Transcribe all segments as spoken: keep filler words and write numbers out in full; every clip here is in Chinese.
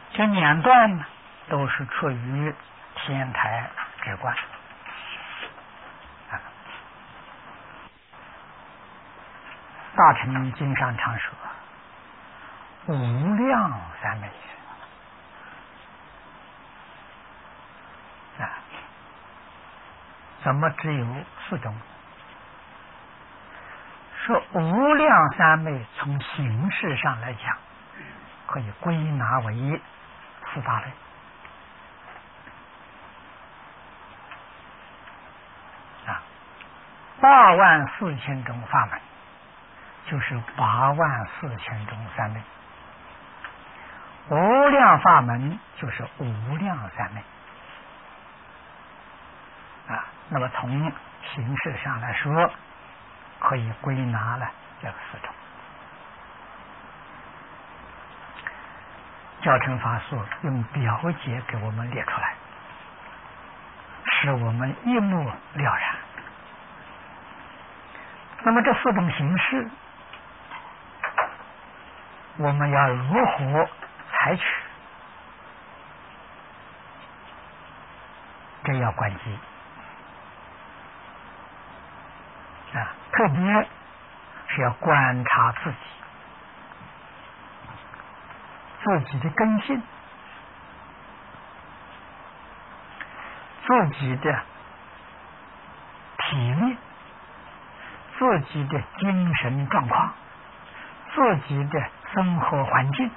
这两段呢，都是出于天台之观。啊，大乘经上常说无量三昧啊，怎么只有四种？说无量三昧从形式上来讲，可以归纳为四大类。啊，八万四千种法门，就是八万四千种三昧。无量法门就是无量三昧。啊，那么从形式上来说，可以归纳了这个四种。教程法术用表解给我们列出来，使我们一目了然。那么这四种形式，我们要如何采取？这要关机啊，特别是要观察自己，自己的根性，自己的体面，自己的精神状况，自己的生活环境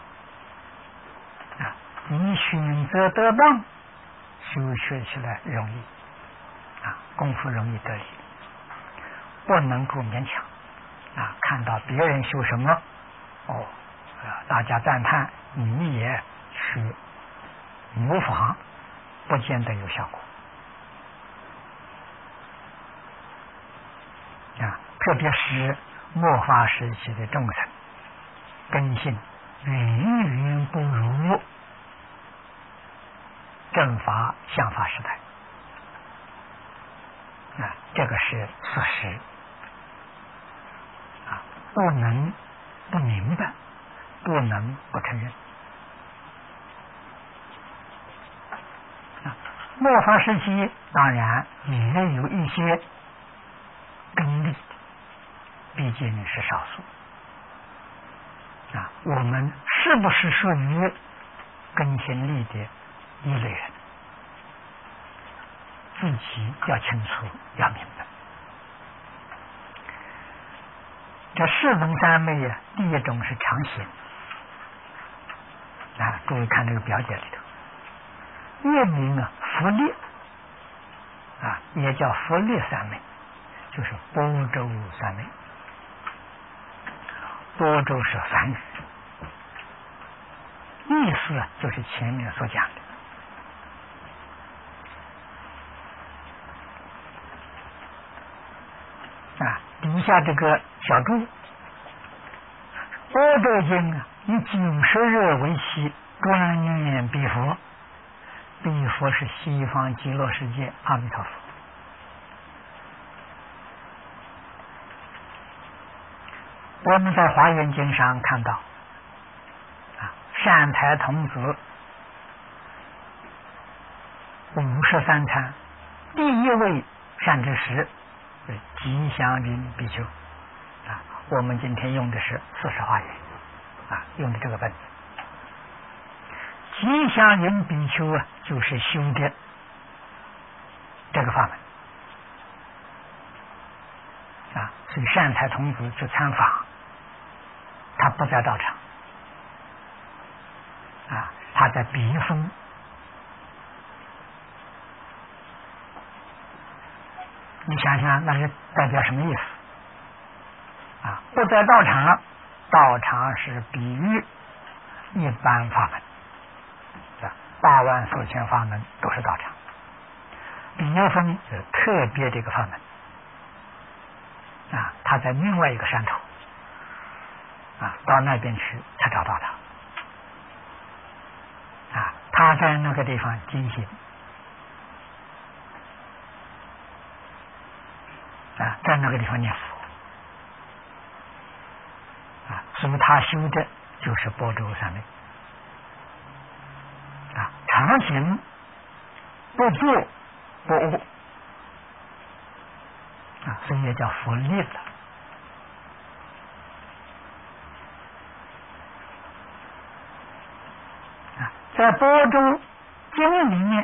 啊，你选择得当，修学起来容易啊，功夫容易得力，不能够勉强啊。看到别人修什么，哦，啊，大家赞叹，你也去模仿，不见得有效果啊。特别是末法时期的众生，根性远远不如正法相法时代啊，这个是事实啊，不能不明白，不能不承认啊。末法时期当然也有一些根力，毕竟是少数啊。我们是不是属于根性力的一类人，自己要清楚，要明白。这四种三昧啊，第一种是常行啊，各位看这个表解里头，越名啊佛力啊，也叫佛力三昧，就是般舟三昧。般舟是梵语，意思啊就是前面所讲的啊。底下这个小注，般舟经啊，以九十日为期，专念彼佛。彼佛是西方极乐世界阿弥陀佛。我们在华严经上看到啊，善财童子五十三参，第一位善知识是吉祥云比丘啊。我们今天用的是四十华严啊，用的这个本。吉祥云比丘啊，就是修的这个法门啊，所以善财童子去参访，他不在道场啊，他在避风。你想想，那是代表什么意思啊？不在道场，道场是比喻一般法门，八万四千法门都是道场，比喻风是特别的一个法门啊，他在另外一个山头啊，到那边去才找到他啊，他在那个地方进行啊，在那个地方念佛啊，所以他修的就是般舟三昧常行，不作不悟啊，所以也叫佛力了。啊，在般若经里面，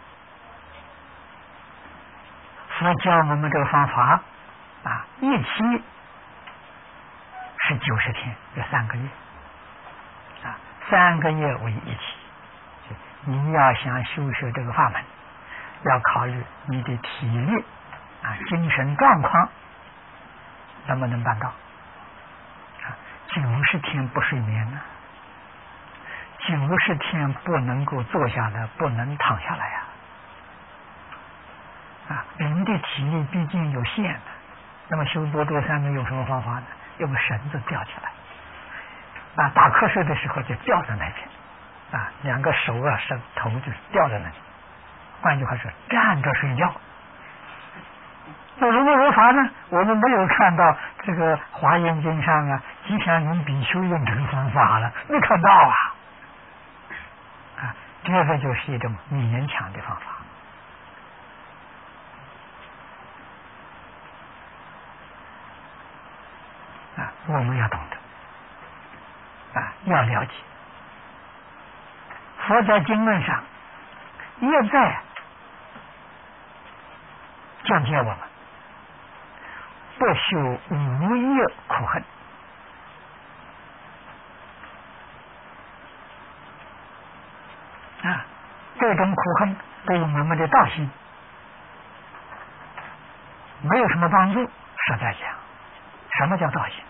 佛教我们这个方法啊，一期是九十天，有三个月啊，三个月为一期。你要想修学这个法门，要考虑你的体力啊、精神状况能不能办到啊？九十天不睡眠呢、啊，九十天不能够坐下来，不能躺下来呀、啊！啊，人的体力毕竟有限的，那么修波多三昧用什么方法呢？用绳子吊起来，啊，打瞌睡的时候就吊在那边。啊，两个手啊，手头就是吊在那里。换句话说，站着睡觉。有什么佛法呢？我们没有看到这个《华严经》上啊，吉祥云比丘用这个方法了，没看到啊。啊，这个就是一种勉强的方法。啊，我们要懂得，啊，要了解。佛在经论上一再讲解我们不修无业苦恨啊，这种苦恨对我们的道行没有什么帮助。实在讲，什么叫道行？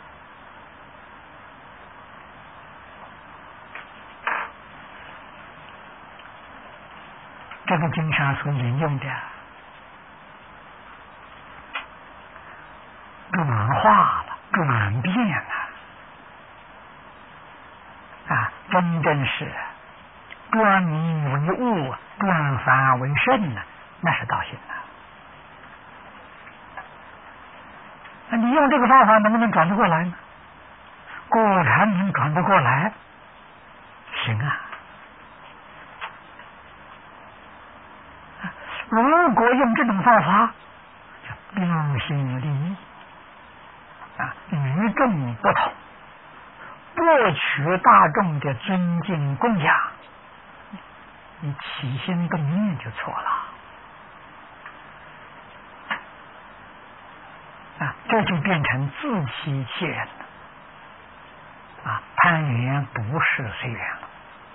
这个经上所引用的转化了，转变了啊，真正是转迷为悟，转凡为圣呢，那是道行啊。那你用这个方法能不能转得过来呢？果然能转得过来，行啊。如果用这种方法，标新立异啊，与众不同，博取大众的尊敬供养，你起心动念就错了啊，这就变成自欺欺人了啊，攀缘不是随缘了。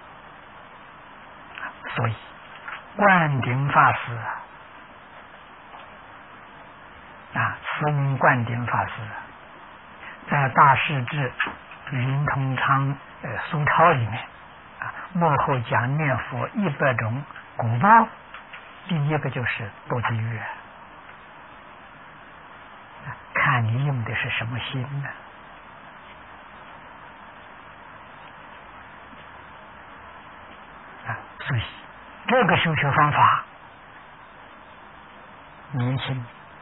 所以灌顶法师啊，慈名灌顶法师在大势至云通昌呃苏钞里面啊，幕后讲念佛一百种果报，第一个就是堕地狱，看你用的是什么心呢？啊，所以这个修学方法，年轻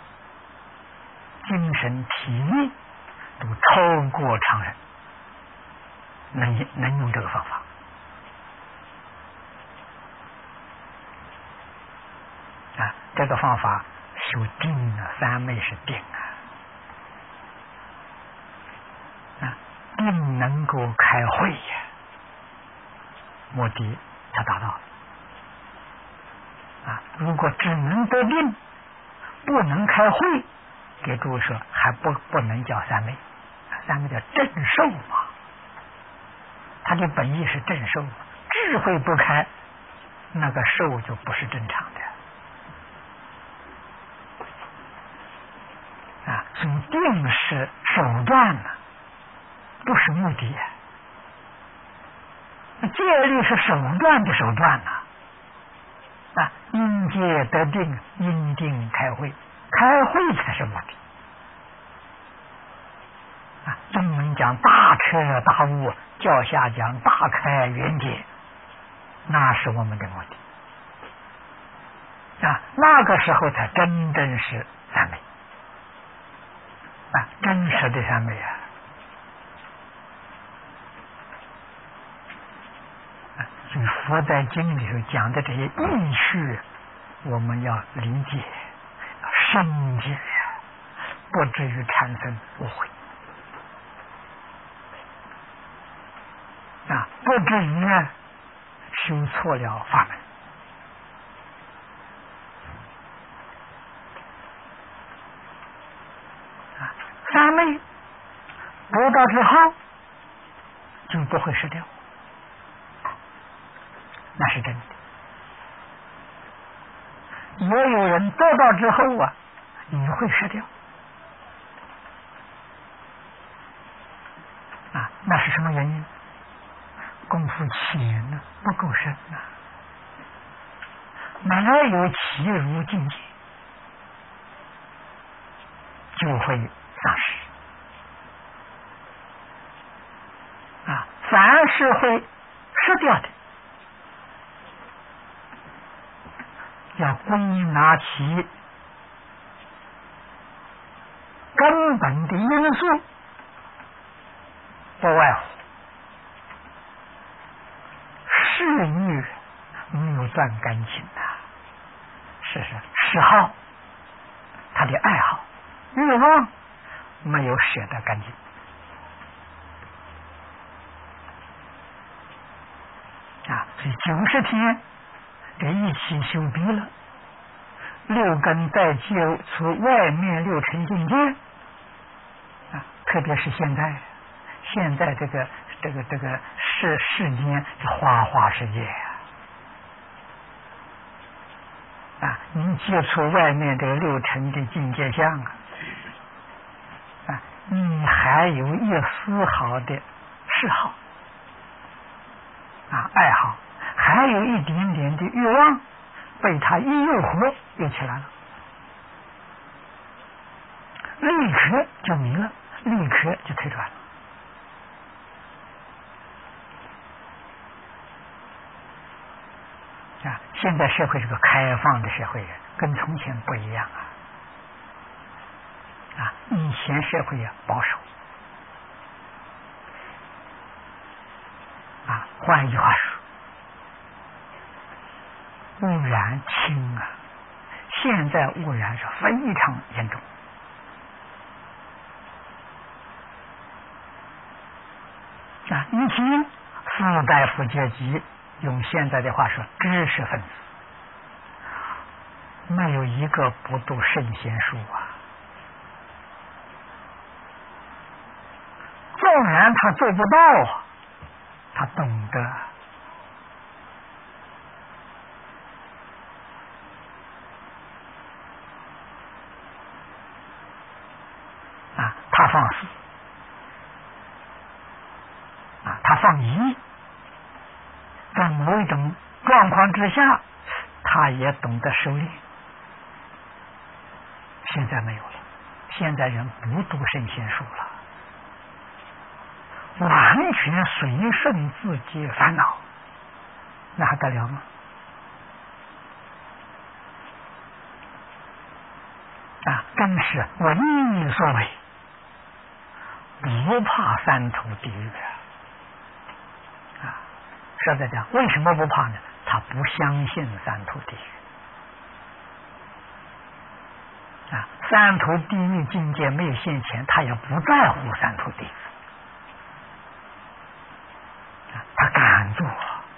精神体力都超过常人，能能用这个方法啊，这个方法修定啊，三昧是定啊，啊，定能够开慧呀，目的才达到啊。如果只能得定，不能开慧，给诸位说还不不能叫三昧，三昧叫正受嘛，它的本意是正受，智慧不开，那个受就不是正常的啊。所以定是手段呢，不是目的。戒律是手段的手段呐啊，因戒得定，因定开慧，开慧才是目的啊。中文讲大彻大悟，教下讲大开圆解，那是我们的目的啊。那个时候才真正是三昧啊，真实的三昧啊。 所以佛在经里头讲的这些意趣，我们要理解、深解，不至于产生误会啊，不至于呢修错了法门啊。三昧得到之后就不会失掉，那是真的。也有人得到之后啊，也会失掉啊，那是什么原因？功夫浅呢，不够深啊，没有契入境界，就会丧失啊。凡是会失掉的，要归纳起根本的因素，不外乎嗜欲没有断干净的，是是嗜好，他的爱好欲望没有舍得干净啊。所以九十天这一起修毕了，六根再接触外面六尘境界啊，特别是现在现在这个这个这个世世间是花花世界啊，你接触外面这个六尘的境界相啊，啊，你还有一丝毫的嗜好啊爱好，还有一点点的欲望，被他一诱惑又起来了，立刻就迷了，立刻就退转了啊！现在社会是个开放的社会，跟从前不一样啊！啊，以前社会啊保守啊，换一句话说，污染轻啊，现在污染是非常严重啊！以前士大夫阶级，用现在的话说，知识分子没有一个不读圣贤书啊，纵然他做不到，他懂得啊，他放肆啊，他放逸，在某一种状况之下，他也懂得收敛。现在没有了，现在人不读圣贤书了，完全随顺自己烦恼，那还得了吗？啊，真是为你所为，不怕三途地狱啊！实在讲，为什么不怕呢？他不相信三途地狱啊！三途地狱境界没有现前，他也不在乎三途地狱啊！他敢做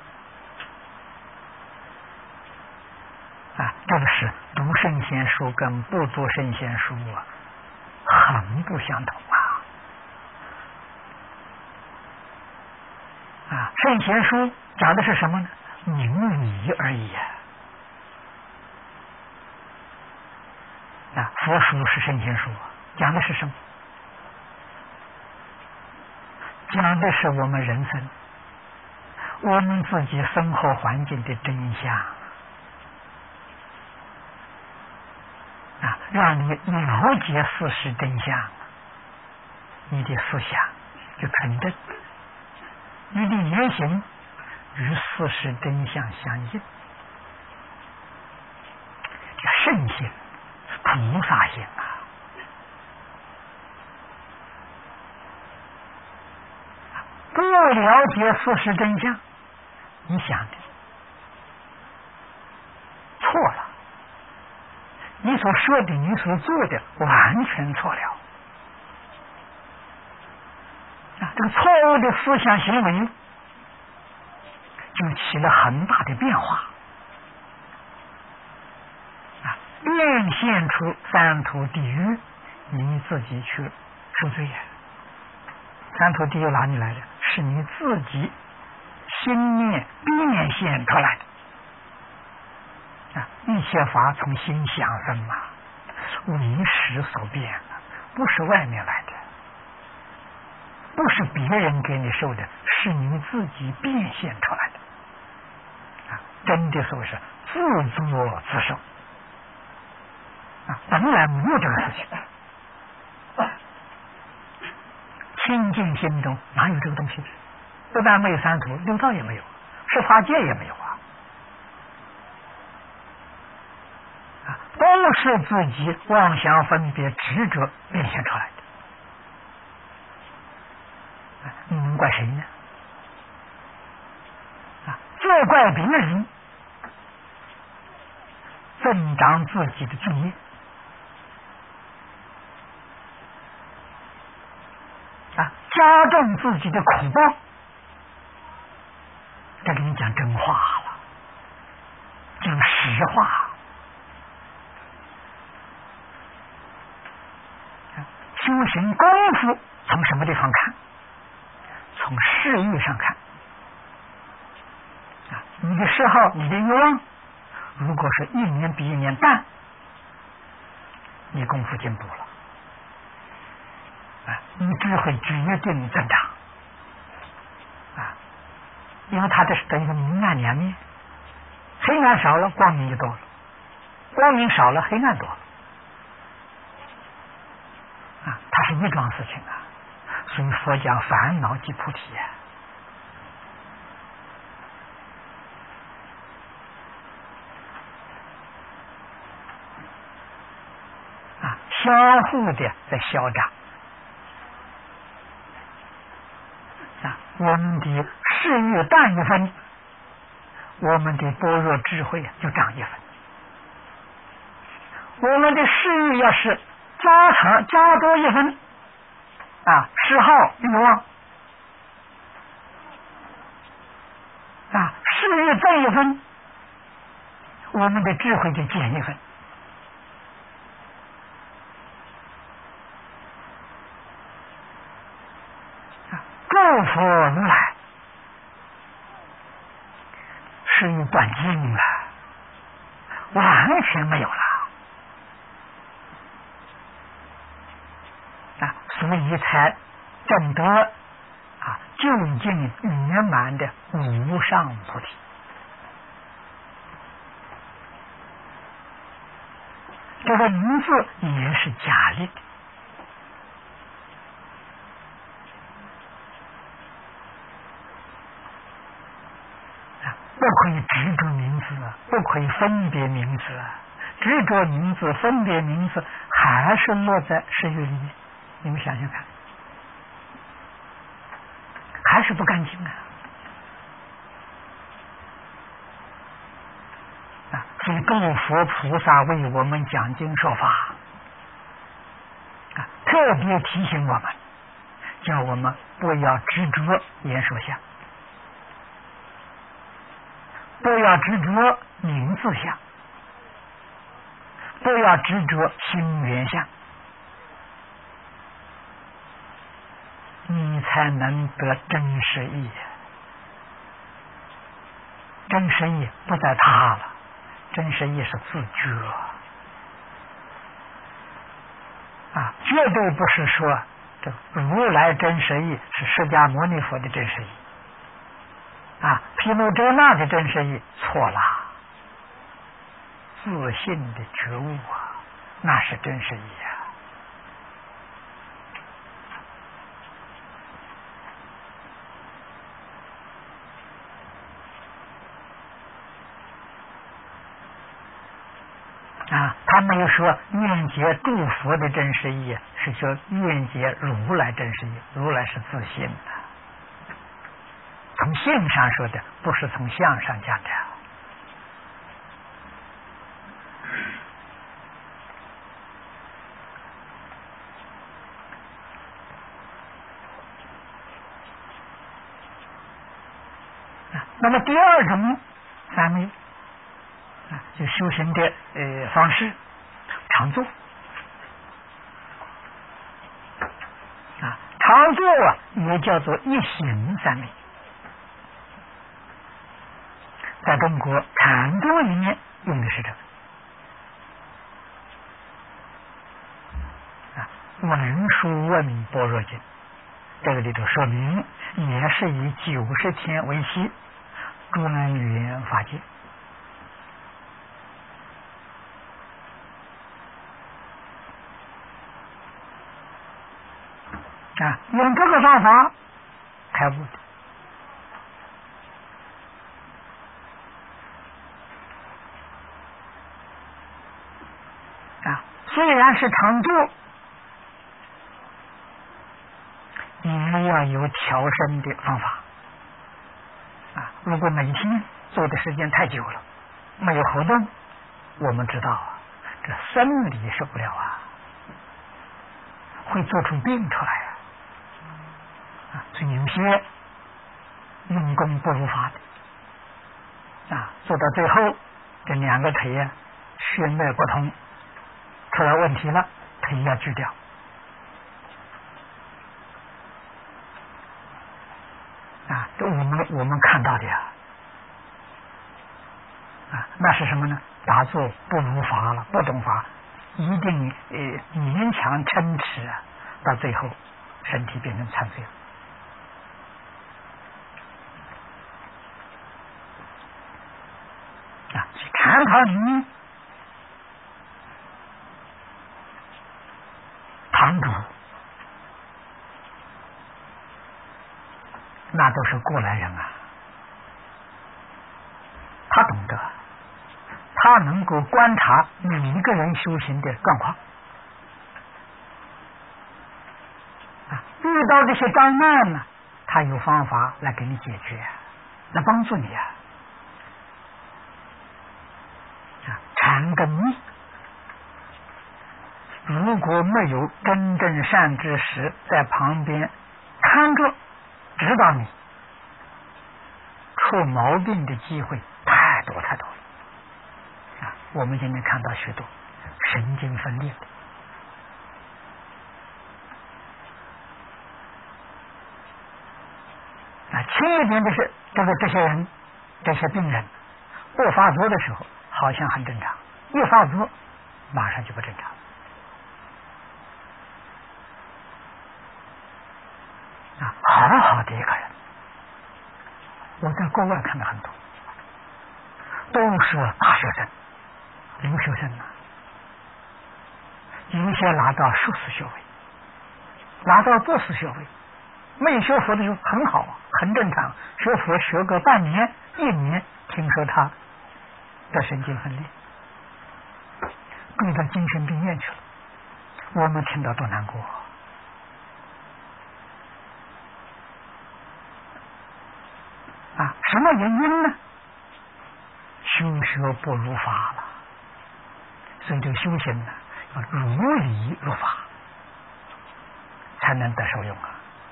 啊！这个是读圣贤书跟不读圣贤书啊，很不相同啊！啊，圣贤书讲的是什么呢？明理而已啊！啊，佛书是圣贤书，讲的是什么？讲的是我们人生、我们自己生活环境的真相啊，让你了解事实真相，你的思想就纯正，你的言行与事实真相相应，这圣性、菩萨性啊！不了解事实真相， 你想的错了，你所说的、你所做的完全错了。啊，这个错误的思想行为就起了很大的变化，啊，变现出三途地狱，你自己去受罪呀。三途地狱哪里来的？是你自己心念变现出来的。啊，一切法从心想生嘛，为识所变的，不是外面来的，不是别人给你受的，是你自己变现出来的。啊，真的说是自作自受。啊，本来没有这个事情。清净心中哪有这个东西？不但没有三途，六道也没有，十法界也没有啊！啊，都是自己妄想分别执着变现出来的。啊，你能怪谁呢？啊，责怪别人，增长自己的罪业。啊，加重自己的苦报。这跟你讲真话了，讲实话。修行功夫从什么地方看？从事业上看。啊，你的嗜好、你的欲望，如果是一年比一年淡，你功夫进步了。啊，你智慧决定增长。啊，因为它这是等于明暗两面，黑暗少了，光明就多了；光明少了，黑暗多了。啊，它是一桩事情啊。所以佛讲烦恼即菩提啊。啊，相互的在消长。啊，我们的事欲淡一分，我们的般若智慧就长一分。我们的事欲要是加长加多一分，啊，嗜好欲望，啊，事欲增一分，我们的智慧就减一分。诸佛如来是欲断尽了，完全没有了。啊，所以才证得啊究竟圆满的无上菩提。这个名字也是假立的。不可以执着名字，不可以分别名字，执着名字、分别名字，还是落在事欲里面。你们想想看，还是不干净啊！啊，所以诸佛菩萨为我们讲经说法，啊，特别提醒我们，叫我们不要执着言说相。不要执着名字相，不要执着心缘相，你才能得真实义。真实义不在他了，真实义是自觉啊，绝对不是说这如来真实义是释迦牟尼佛的真实义。啊，毗卢遮那的真实义错了，自信的觉悟啊，那是真实义啊！啊，他没有说愿解诸佛的真实义，是说愿解如来真实义。如来是自信的，从从性上说的，不是从相上讲的。那么第二种三昧啊，就修行的呃方式，常坐啊，常坐啊也叫做一行三昧，在中国禅宗里面用的是这个啊，《文殊问般若经》这个里头说明，也是以九十天为期。专圆法界啊，用这个方法开悟的啊，虽然是常坐，也要有调身的方法。如果每天做的时间太久了，没有活动，我们知道啊，这生理受不了啊，会做出病出来啊。啊，所以有些用功不如法的啊，做到最后这两个腿啊血脉不通，出了问题了，腿要锯掉。啊，这我们我们看到的呀，啊，那是什么呢？打坐不如法了，不懂法，一定呃勉强撑持啊，到最后身体变成残废了。啊，禅堂里面，堂主那都是过来人啊，他懂得，他能够观察每一个人修行的状况啊，遇到这些障碍呢，他有方法来给你解决，来帮助你啊。啊，禅跟密，如果没有真正善知识在旁边看着指导你，出毛病的机会太多太多了啊！我们今天看到许多神经分裂的啊，轻一点的是这个这些人这些病人不发作的时候好像很正常，一发作马上就不正常。啊，好好的一个人，我在国外看到很多，都是大学生、留学生啊，有些拿到硕士学位，拿到博士学位，没学佛的时候很好，很正常。学佛学个半年、一年，听说他得神经分裂，归到精神病院去了，我们听到多难过。啊，什么原因呢？修学不如法了，所以这个修行呢，要如理如法，才能得受用啊！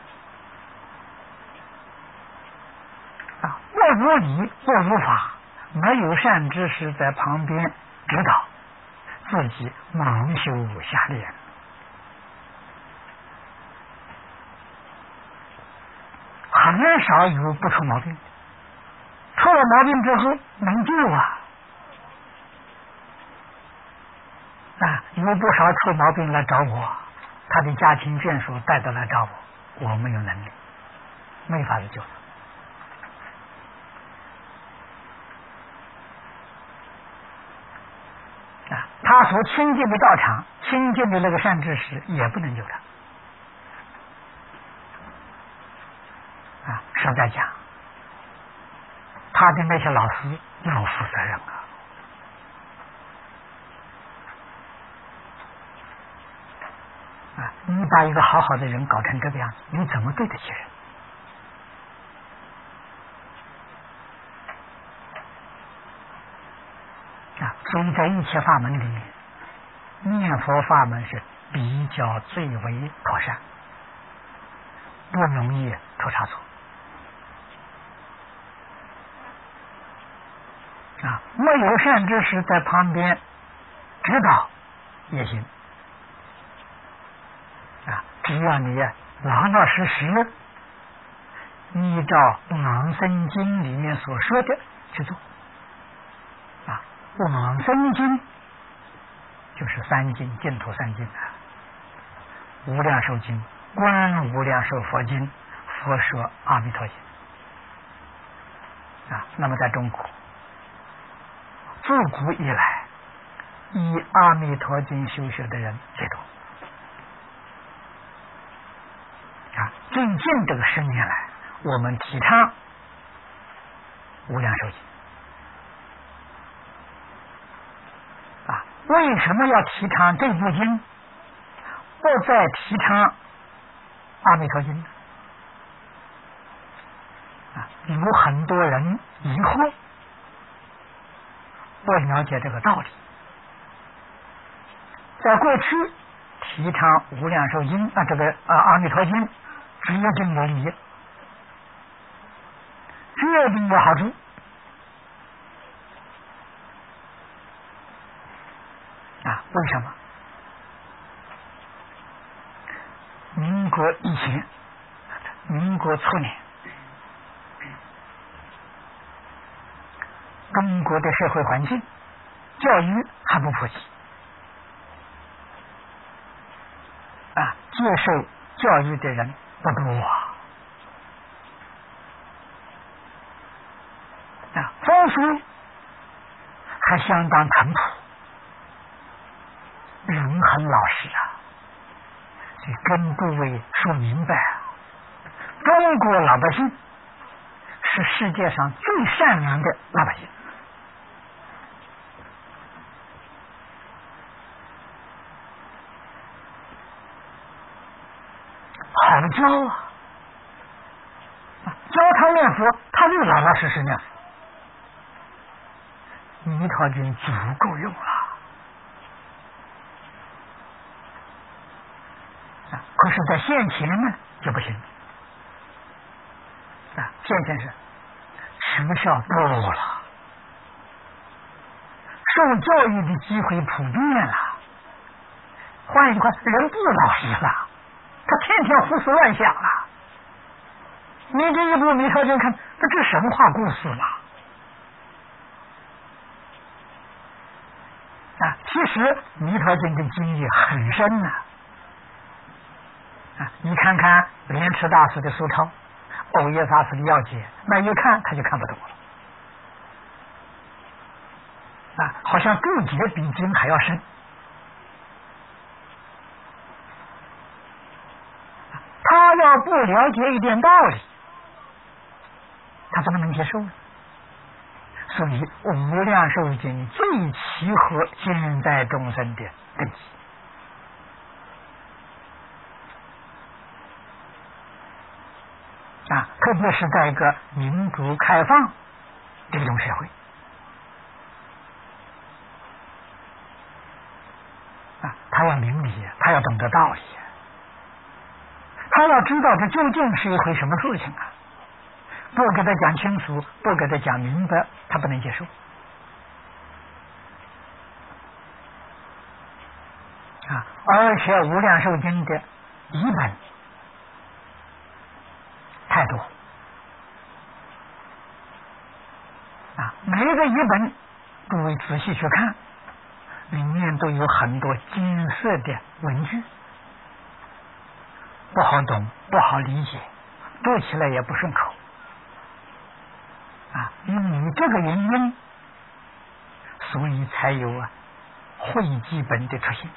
啊，不如理不如法，没有善知识在旁边指导，自己盲修瞎练。很少有不出毛病，出了毛病之后能救啊！啊，有不少出毛病来找我，他的家庭眷属带着来找我，我没有能力，没法子救他。啊，他所亲近的道场、亲近的那个善知识也不能救他。啊，实在讲，他的那些老师要负责任啊！啊，你把一个好好的人搞成这个样子，你怎么对得起人？ 啊，所以在一切法门里面，念佛法门是比较最为妥善，不容易出差错。啊，没有善知识在旁边指导也行。啊，只要你老老实实依照《往生经》里面所说的去做。啊，《往生经》就是三经，净土三经啊，无量寿经、观无量寿佛经、佛说阿弥陀经。啊，那么在中国自古以来，以阿弥陀经修学的人最多。啊，最近这个十年来，我们提倡无量寿经。啊，为什么要提倡这部经，不再提倡阿弥陀经呢？啊，有很多人疑惑，不了解这个道理。在过去提倡无量寿经啊，这个啊阿弥陀经，只有这个理，这定有好处。啊，为什么？民国以前，民国初年，中国的社会环境，教育还不普及。啊，接受教育的人不多啊。啊，风俗还相当淳朴，人很老实啊，所以跟各位说明白啊，中国老百姓是世界上最善良的老百姓。好教啊，教他念佛，他就老老实实念佛。弥陀经足够用了。啊，可是在现前呢就不行。啊，现前是学校多了，受教育的机会普遍了。换一句话，人不老实了。他天天胡思乱想了。你这一部弥陀经看，这这神话故事嘛？啊，其实弥陀经的经义很深呐。啊，你看看莲池大师的书抄，藕叶法师的要解，那一看他就看不懂了。啊，好像注解比经还要深。他要不了解一点道理，他怎么能接受呢？所以无量寿经最契合现代众生的根基。啊，特别是在一个民主开放的一种社会。啊，他要明理，他要懂得道理。他要知道这究竟是一回什么事情啊！不给他讲清楚，不给他讲明白，他不能接受。啊，而且无量寿经的译本太多啊，每一个译本各位仔细去看，里面都有很多金色的文句。不好懂，不好理解，读起来也不顺口啊！因为这个原因，所以才有啊汇集本的出现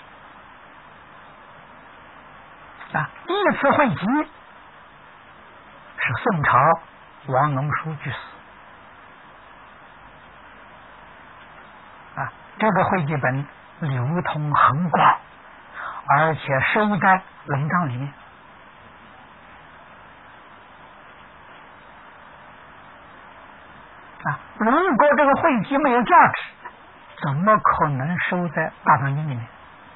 啊。第一次汇集是宋朝王龙书居士啊，这个汇集本流通很广，而且收在文章里面。啊，如果这个汇集没有价值， 怎么可能收在大藏经里面？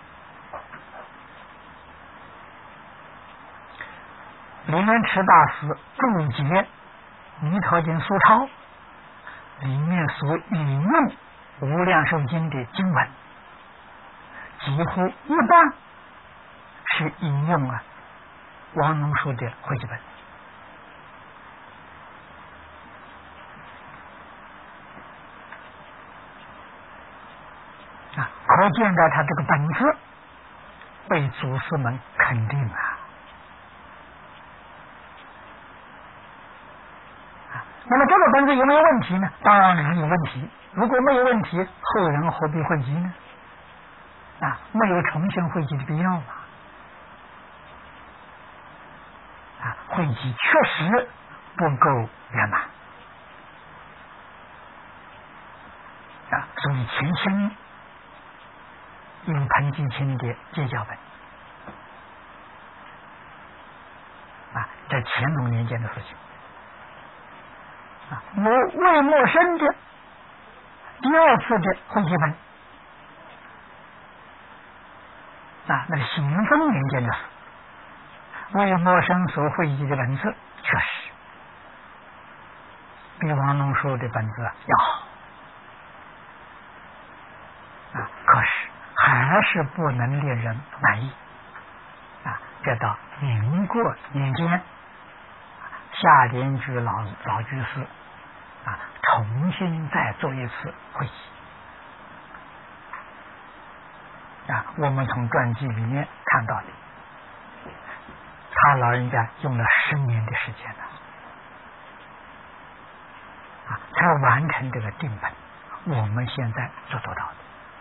莲池大师注解《弥陀经》疏钞里面所引用《无量寿经》的经文，几乎一半是引用了王龙树的汇集本。啊，可见到他这个本事被祖师们肯定了。那么这个本子有没有问题呢？当然有问题。如果没有问题，后人何必汇集呢？啊，没有重新汇集的必要嘛。啊，汇集确实不够圆满。啊，所以前清用彭继清的借教本。啊，在乾隆年间的事情。我魏默生的第二次的汇集本啊，那是咸丰年间的事。魏默生所汇集的本子确实比王龙树的本子要好啊，可是还是不能令人满意啊。这到民国年间，夏莲居老老居士啊，重新再做一次会议啊，我们从传记里面看到的，他老人家用了十年的时间呢，啊，才完成这个定本，我们现在所做到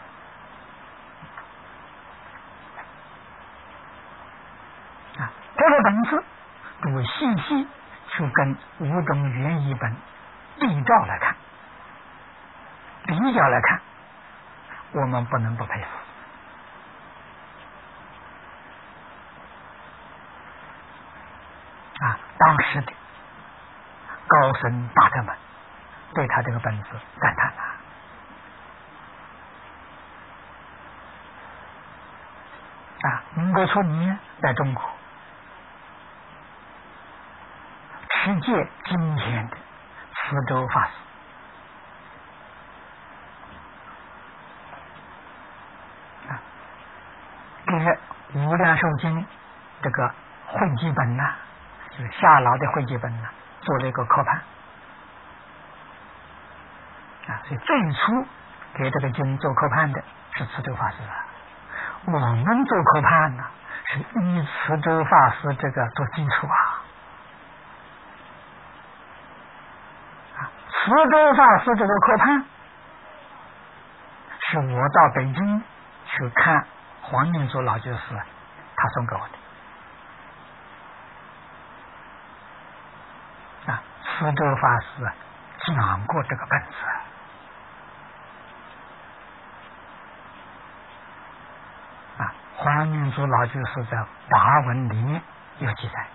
的啊，这个本子我细细去跟五种原译本对照来看，比较来看，我们不能不佩服啊！当时的高僧大德们对他这个本子赞叹了啊！民国初年在中国持戒今天的慈州法师啊，给《无量寿经》这个汇集本呐、啊，就是夏老的汇集本呐、啊，做了一个科判啊，所以最初给这个经做科判的是慈州法师啊。我们做科判呢、啊，是以慈州法师这个做基础啊。慈州法师这个科判是我到北京去看黄念祖老居士，他送给我的啊。慈州法师讲过这个本子啊，黄念祖老居士在跋文里面有记载。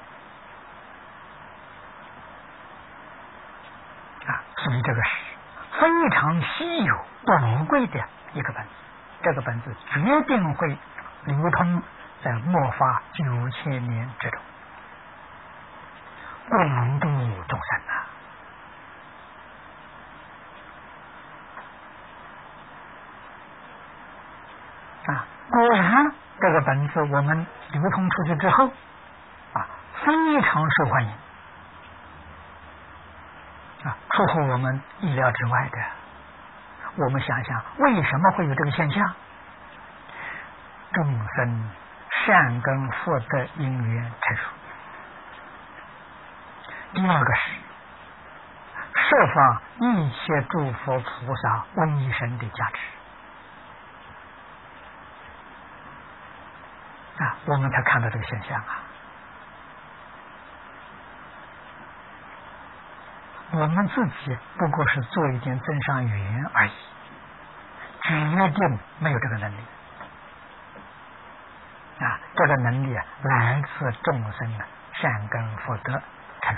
所以这个是非常稀有宝贵的一个本子，这个本子决定会流通在末法九千年之中，广度众生啊！啊，果然这个本子我们流通出去之后啊，非常受欢迎。啊，出乎我们意料之外的。我们想想，为什么会有这个现象？众生善根福德因缘成熟。第二个是设放一切诸佛菩萨威神的加持啊，我们才看到这个现象啊。我们自己不过是做一点增上缘而已，决定没有这个能力啊！这个能力啊，来自众生的善根福德成熟，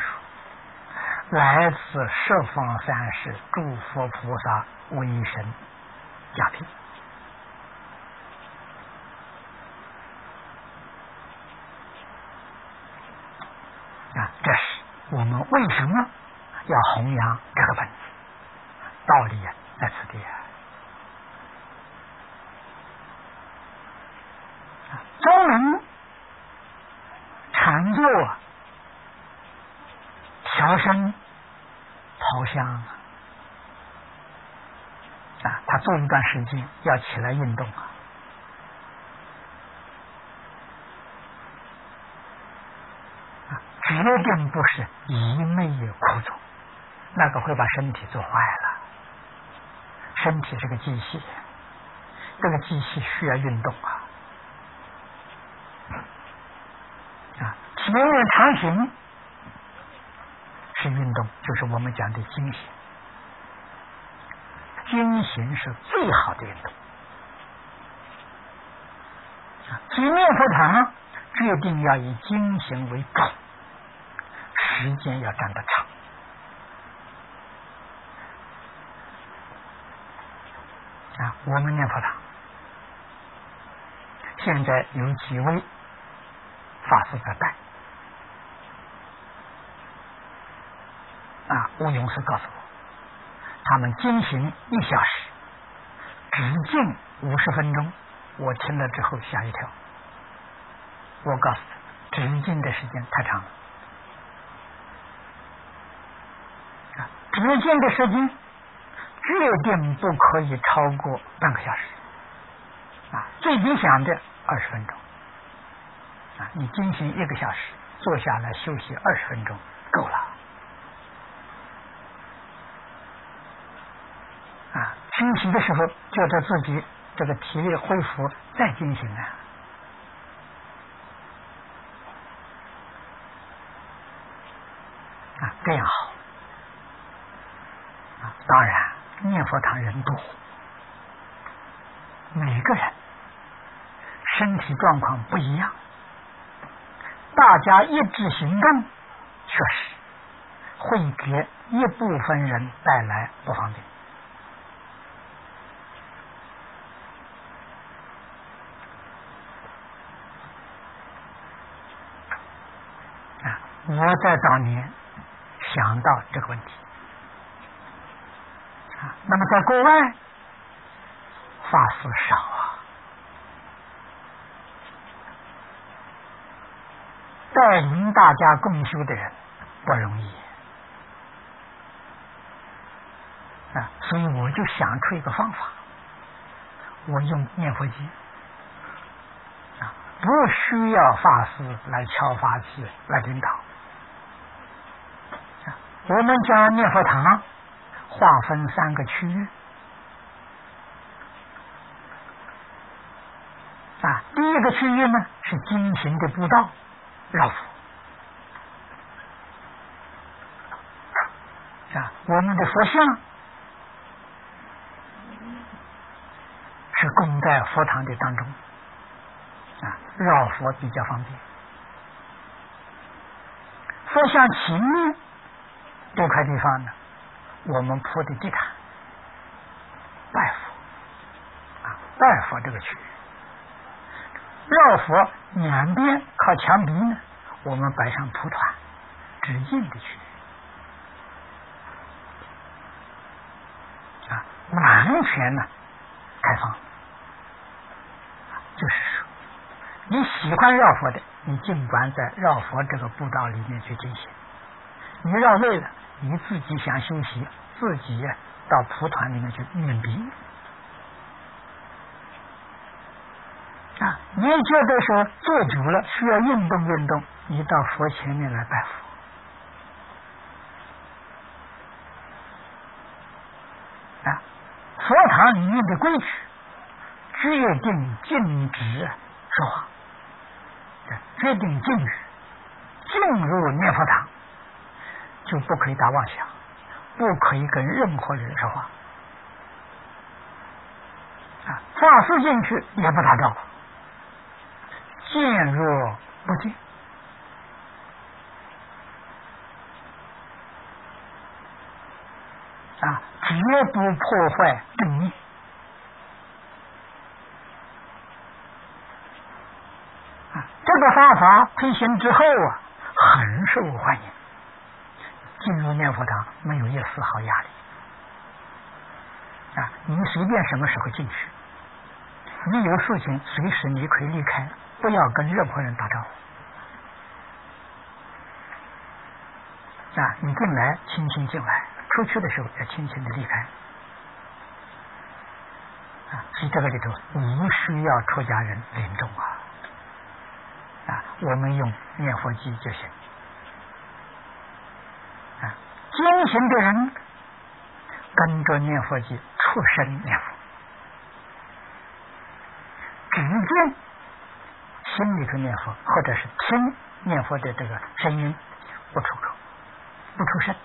来自十方三世诸佛菩萨威神假定。啊，这是我们为什么要弘扬这个本子，道理在此地。中文禅坐、调身、跑香啊，他做一段时间要起来运动啊。决定不是一昧枯坐，那个会把身体做坏了。身体是个机器，这个机器需要运动啊。啊，体面常行是运动，就是我们讲的精行。精行是最好的运动。啊，体面佛堂决定要以精行为主。时间要站得长啊！我们念佛堂现在有几位法师在带啊，吴勇士告诉我，他们进行一小时，只进五十分钟。我听了之后吓一跳，我告诉他，只进的时间太长了。只进的时间决定不可以超过半个小时啊，最理想的二十分钟啊，你进行一个小时，坐下来休息二十分钟够了啊。休息的时候觉得自己这个体力恢复再进行啊。啊，这样好。当然念佛堂人多，每个人身体状况不一样，大家一致行动，确实会给一部分人带来不方便啊。我在早年想到这个问题。那么在国外法师少啊，带领大家共修的人不容易啊，所以我就想出一个方法，我用念佛机啊，不需要法师来敲法器来领导啊，我们将念佛堂划分三个区域啊，第一个区域呢是精行的步道绕佛啊，我们的佛像是供在佛堂的当中啊，绕佛比较方便。佛像前面这块地方呢，我们铺的地毯拜佛啊，拜佛这个区域，绕佛两边靠墙壁呢，我们摆上蒲团指印的区域啊，完全呢开放，就是说你喜欢绕佛的，你尽管在绕佛这个步道里面去进行，你绕累了，你自己想休息，自己到蒲团里面去运笔啊。你觉得说坐久了需要运动运动，你到佛前面来拜佛啊。佛堂里面的规矩决定禁止说话，决定禁语，进入念佛堂就不可以打妄想，不可以跟任何人说话啊。法师进去也不打招呼，见若不见啊，绝不破坏正义这个方法推行之后啊，很受欢迎。进入念佛堂没有一丝毫压力啊！你随便什么时候进去，你有事情随时你可以离开，不要跟任何人打招呼啊！你进来轻轻进来，出去的时候要轻轻的离开啊！所以这个里头无需要出家人领众啊啊！我们用念佛机就行。精行的人跟着念佛机出声念佛，只见心里头念佛，或者是听念佛的这个声音，不出口，不出声。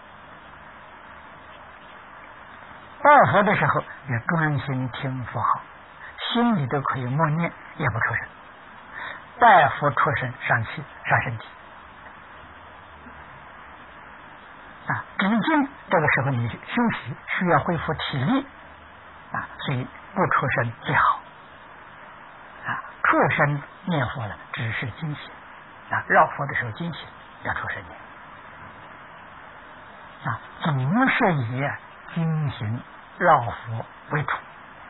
拜佛的时候也专心听佛号，心里都可以默念，也不出声。拜佛出声伤气伤身体。啊，只见这个时候你休息需要恢复体力啊，所以不出声最好啊。出声念佛呢，只是精行啊，绕佛的时候精行要出声念啊，总是以精行绕佛为主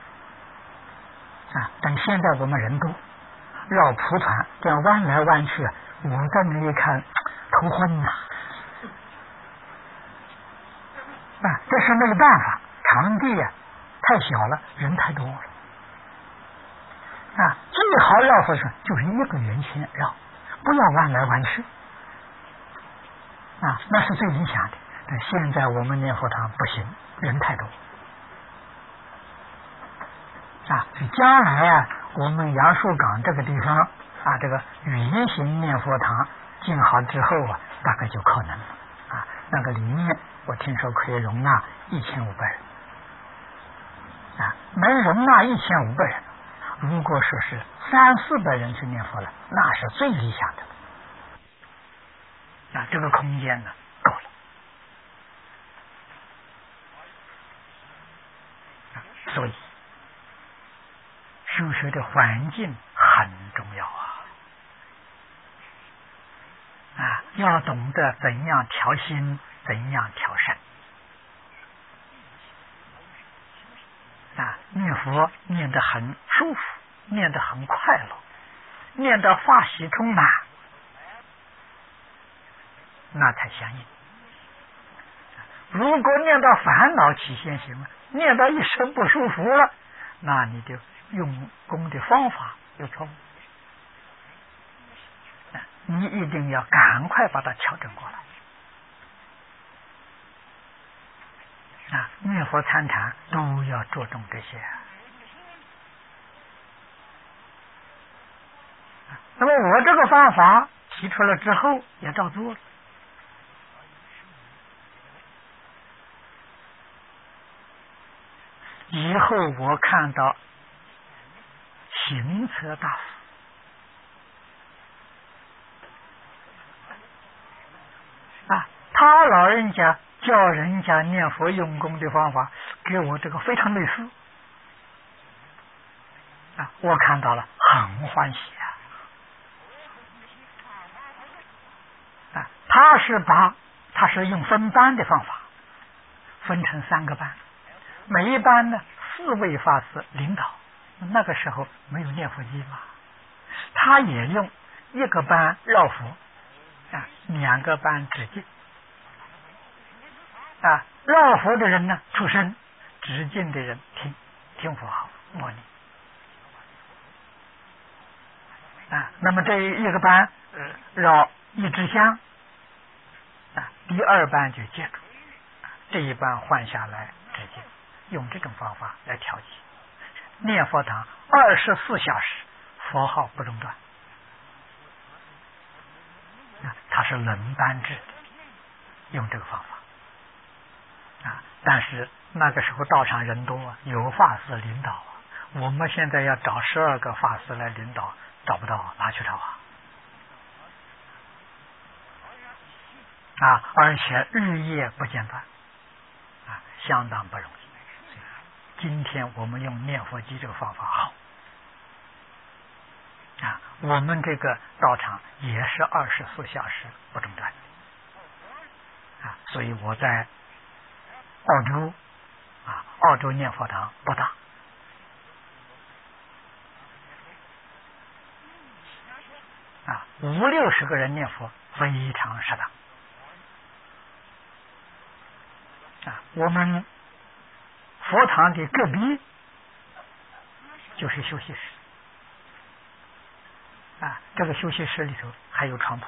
啊。但现在我们人多，绕蒲团这样弯来弯去，我在那里看头昏呐。啊，这是没有办法，场地呀、啊、太小了，人太多了啊！最好绕佛上就是一个圆圈绕，不要弯来弯去啊，那是最理想的。但现在我们念佛堂不行，人太多啊！所以将来啊，我们杨树港这个地方啊，这个语言型念佛堂建好之后啊，大概就可能了啊，那个里面。我听说可以容纳一千五百人啊，能容纳一千五百人。如果说是三四百人去念佛了，那是最理想的。那这个空间呢，够了。所以，修学的环境很重要啊！啊，要懂得怎样调心。怎样调身啊？念佛念得很舒服，念得很快乐，念得法喜充满，那才相应。如果念到烦恼起现行了，念到一身不舒服了，那你就用功的方法有错误。你一定要赶快把它调整过来。啊，念佛参禅都要着重这些。那么我这个方法提出了之后，也照做了。以后我看到行测大师啊，他老人家教人家念佛用功的方法，跟我这个非常类似啊，我看到了很欢喜啊！啊，他是把他是用分班的方法，分成三个班，每一班呢四位法师领导。那个时候没有念佛机嘛，他也用一个班绕佛啊，两个班止境。啊，绕佛的人呢出声，止境的人听听佛号默念啊。那么这一个班呃绕一支香啊，第二班就接住，这一班换下来止境，用这种方法来调剂。念佛堂二十四小时佛号不中断啊，它是轮班制的，用这个方法。啊，但是那个时候道场人多，有法师领导啊。我们现在要找十二个法师来领导，找不到，哪去找啊？啊，而且日夜不间断，啊，相当不容易。今天我们用念佛机这个方法好，啊， 我们这个道场也是二十四小时不中断啊，所以我在澳洲啊，澳洲念佛堂不大啊，五六十个人念佛非常适当啊。我们佛堂的隔壁就是休息室啊，这个休息室里头还有床铺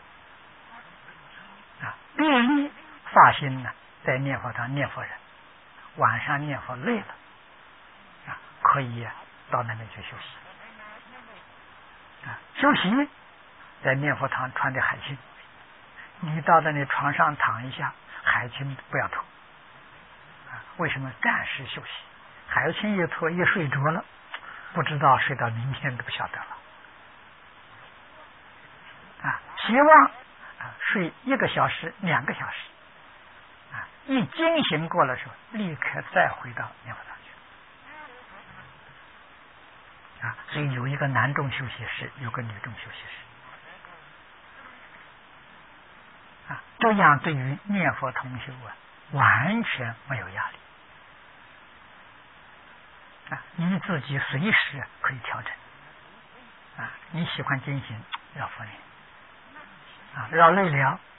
啊。便于发心呢，在念佛堂念佛人晚上念佛累了啊，可以到那边去休息啊。休息在念佛堂穿的海青，你到那里床上躺一下，海青不要脱啊。为什么？暂时休息，海青一脱一睡着了，不知道睡到明天都不晓得了啊。希望啊睡一个小时两个小时啊，一惊醒过来的时候立刻再回到念佛堂去啊。所以有一个男众休息室，有个女众休息室啊，这样对于念佛同修啊完全没有压力啊，你自己随时可以调整啊。你喜欢进行绕佛念啊，绕累了